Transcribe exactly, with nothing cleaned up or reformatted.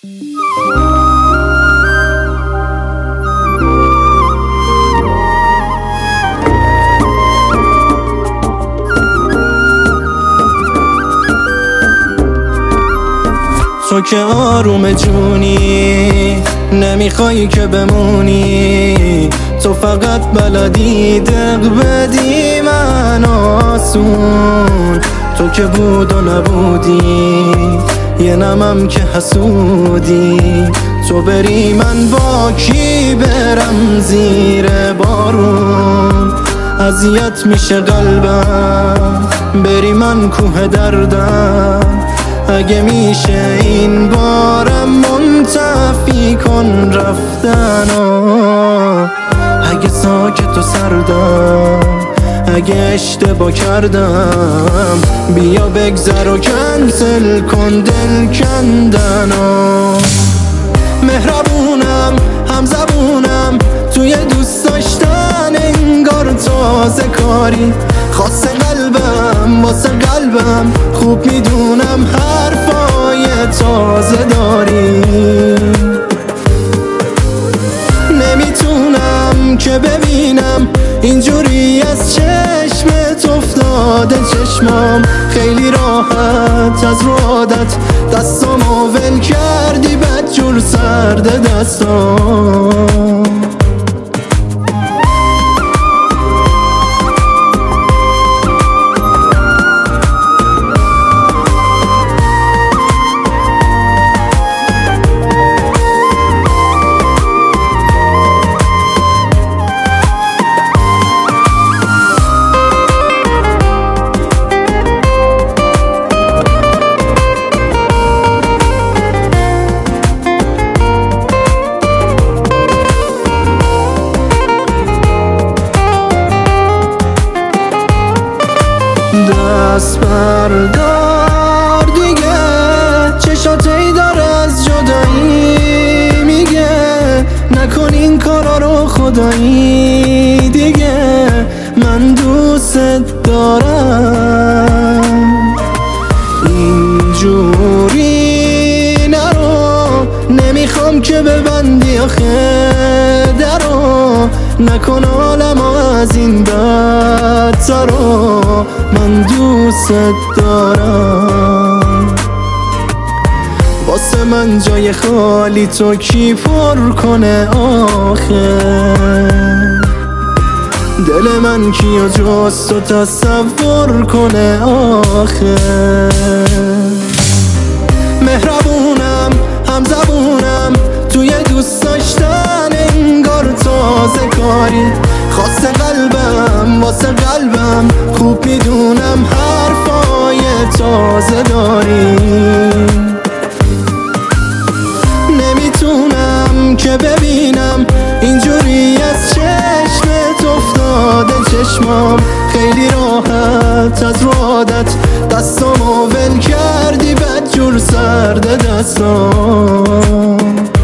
تو که آروم جونی، نمیخوایی که بمونی، تو فقط بلدی دق بدی من آسون. تو که بود و نبودی، یه نمم که حسودی، تو بری من با کی برم زیر بارون. اذیت میشه قلبم، بری من کوه دردم، اگه میشه این بارم منتفی کن رفتنو. اگه ساکت و سردم، اگه اشتباه کردم، بیا بگذر و کنسل کن دل کندنو. مهربونم هم زبونم توی دوست داشتن، انگار تازه کاری خاص قلبم واسه قلبم. خوب میدونم حرفای تازه داری، نمیتونم که ببینم اینجوری از چشمت افتاده چشمام. خیلی راحت از رو عادت دستامو ول کردی، بدجور سرد دستام. دست بردار دیگه، چشات ای داره از جدایی میگه، نکن این کارا رو خدایی دیگه. من دوست دارم اینجوری نرو، نمیخوام که ببندی آخه درو. نکن عالم از این بدترو، من دوست دارم. واسه من جای خالی تو کی پر کنه آخه؟ دل من کیو جز تو تصور کنه آخه؟ مهربونم هم زبونم توی دوست داشتن، انگار تازه کاری خاص قلبم واسه قلبم. خوب میدونم حرفای تازه داری، نمیتونم که ببینم اینجوری از چشمت افتاده چشمام. خیلی راحت از رو عادت دستامو ول کردی، بدجور سرد دستام.